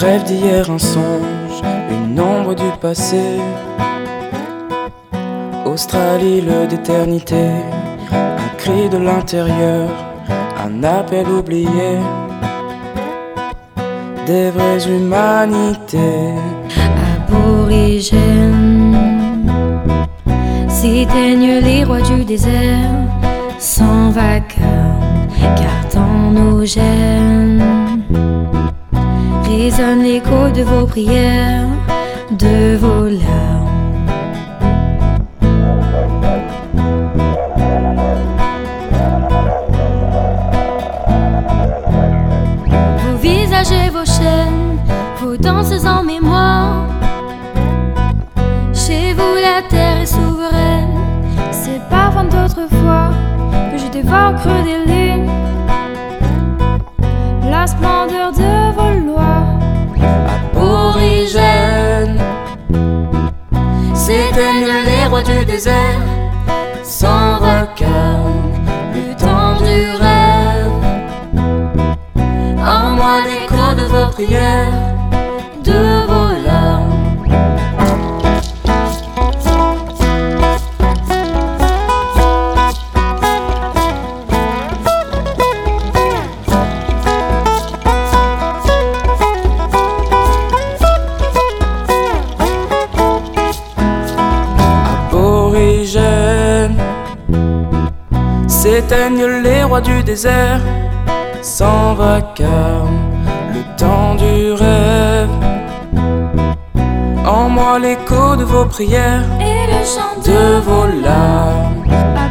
rêve d'hier, un songe, une ombre du passé. Australie, le d'éternité, un cri de l'intérieur, un appel oublié des vraies humanités. Aborigènes, s'éteignent les rois du désert, sans vacarme, gardant nos gènes. Résonne l'écho de vos prières, de vos larmes. Vos visages et vos chaînes, vos danses en mémoire. Chez vous la terre est souveraine, c'est parfum d'autrefois que je dévore au creux des lunes. La splendeur de vos lois. Aborigènes, s'éteignent les rois du désert, sans vacarme, le temps du rêve. En moi l'écho de vos prières, de vos larmes. Aborigènes, s'éteignent les rois du désert, sans vacarme, le temps du rêve. En moi l'écho de vos prières Et le chant de vos larmes.